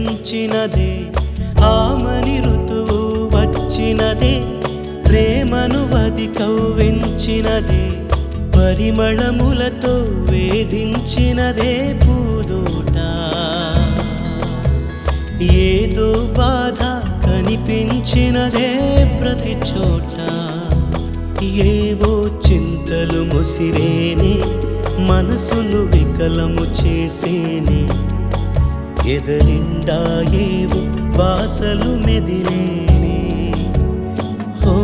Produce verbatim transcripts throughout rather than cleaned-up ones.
కనిపించినదే ఆమని ఋతువు వచ్చినదే ప్రేమను వది కవ్వించినదే పరిమళములతో వేధించినదే పూదోట ఏదో బాధ కనిపించినదే ప్రతి చోట ఏవో చింతలు ముసిరేనే మనసును వికలము చేసేనే ఎదరిండా ఏవో వాసలు మెదిలేనే హో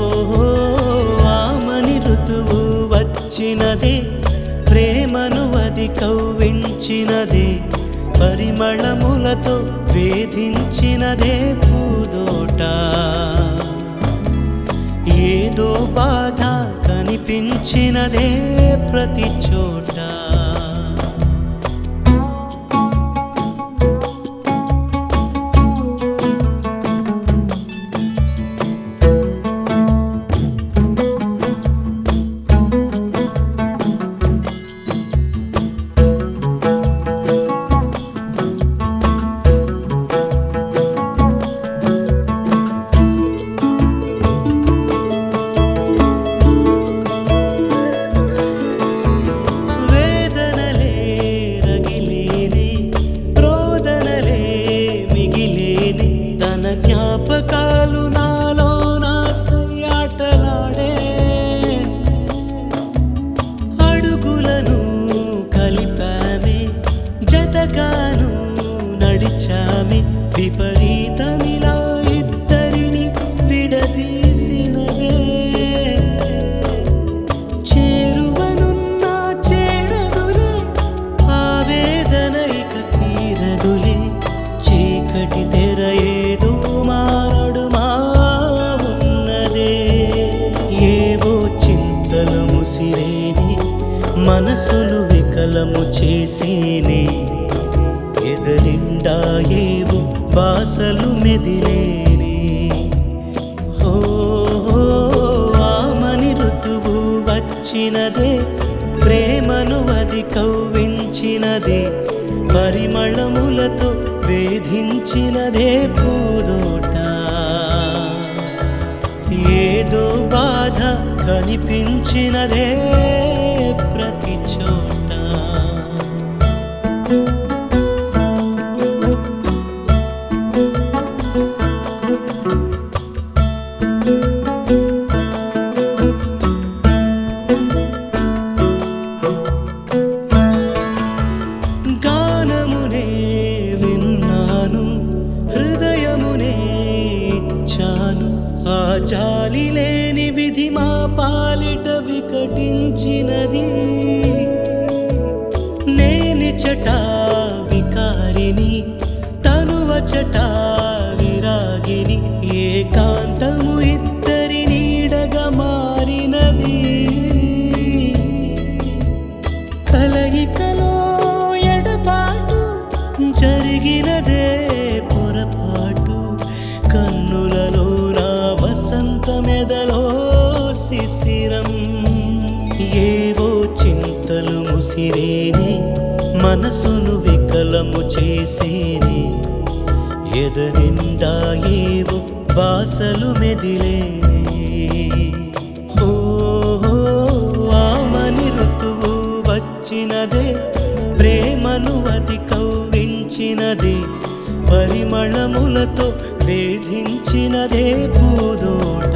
ఆమని ఋతువు వచ్చినదే ప్రేమను వది కవ్వించినదే పరిమళములతో వేధించినదే పూదోట ఏదో బాధ కనిపించినదే ప్రతి చోట జ్ఞాపకాలు నాలో నాసయాటలాడే అడుగులను కలిపామే జతగాను నడిచామే విపరీతమిలా ఇద్దరిని విడదీసినదే చేరువనున్నా చేరదులే ఆవేదన ఇక తీరదులే చీకటి తెర ఏదో మనసును వికలము చేసేనే ఎదరిండా ఏవో బాసలు మెదిలేనే హో ఆమని ఋతువు వచ్చినదే ప్రేమను వది కవ్వించినదే పరిమళములతో వేధించినదే పూదోట ఏదో బాధ కనిపించినదే ప్రతి చోట గానమునే విన్నాను హృదయమునే ఇచ్చాను ఆ జాలి లేని విధి మా పాలిట వికటించినది నేనిచట వికారిని తనువచట విరాగిని ఏకాంతము ఇద్దరి నీడగా మారినది కలయికలో ఎడబాటు జరిగినదే పొరపాటు కన్నులలో నా వసంతమెదలో శిశిరం ఏవో చింతలు ముసిరేనే మనసును వికలము చేసేనే ఎదరిండా ఏవో బాసలు మెదిలేనే హో ఆమని ఋతువు వచ్చినదే ప్రేమను వది కవ్వించినదే పరిమళములతో వేధించినదే పూదోట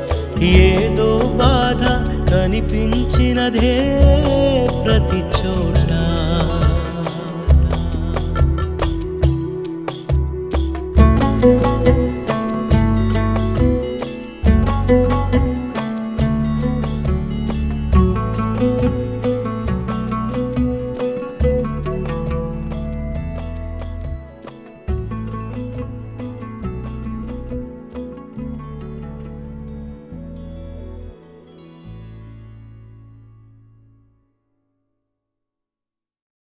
ఏదో బాధ కనిపించినదే ప్రతి చోట